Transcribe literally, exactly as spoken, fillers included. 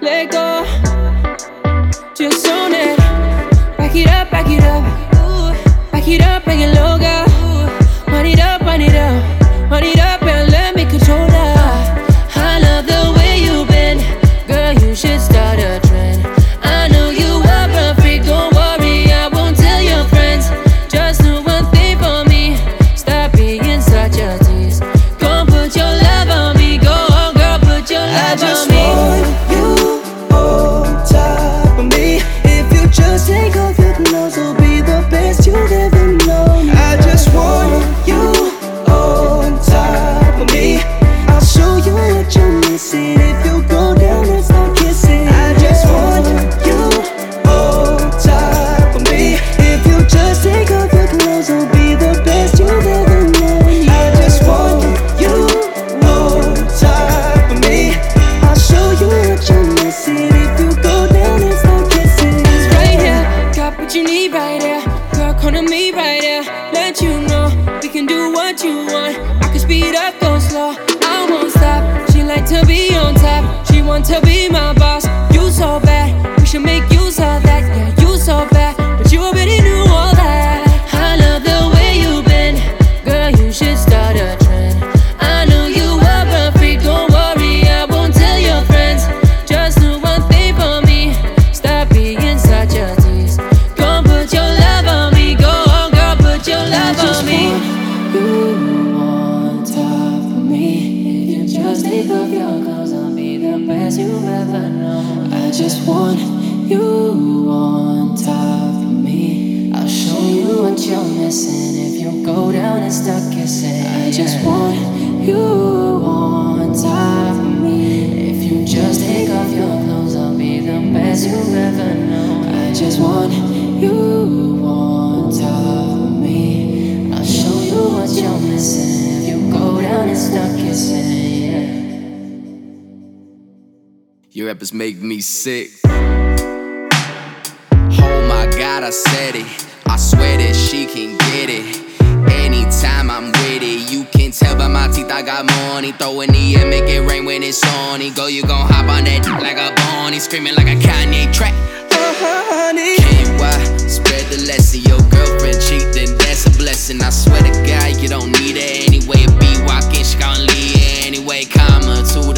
let go. Just own it. Back it up, back it up. Back it up, make it longer. Run it up, run it up. Run it up and let me control that. I love the way you've been. Girl, you should start a trend. I know you are perfect, don't worry, I won't tell your friends. Just do one thing for me. Stop being such a tease. Go put your love on me. Go on, girl, put your love on me. I just want you on top of me. If you just take off your clothes, it'll be the best you've ever known. I just want you on top of me. I'll show you what you're missing. If you go down, let's start kissing. I just want you on top of me. If you just take off your clothes, it'll be the best you've ever known. I just want you on top of me. I'll show you what you're missing. If you go down, let's start kissing. It's right here, got what you need right here. Girl, come to me right here. Let you know we can do what you want. I can speed up, go slow, I won't stop. She like to be on top, she want to be my boss. You so bad, we should make use of that. Yeah, you so bad, but you already knew all that. I love the way you've been. Girl, you should start a trend. I know you are perfect, don't worry, I won't tell your friends. Just do one thing for me. Stop being such a tease. Go put your love on me. Go on, girl, put your love on me. You on top of me. If you just take off your clothes, I'll be the best you've ever known. I just want you on top of me. I'll show you what you're missing. If you go down and start kissing, I just want you on top of me. If you just take off your clothes, I'll be the best you've ever known. I just want you on top of me. I'll show you what you're missing. If you go down and start kissing, yeah. Your rappers make me sick. Oh my God, I said it. I swear that she can get it. Anytime I'm with it, you can tell by my teeth I got money. Throw in the air, make it rain when it's sunny. Go, you gon' hop on that dick like a bunny, screaming like a Kanye track. Honey, K Y, spread the lesson. Your girlfriend cheat, then that's a blessing. I swear to God, you don't need it anyway. Be walking, she gon' leave anyway. Comma to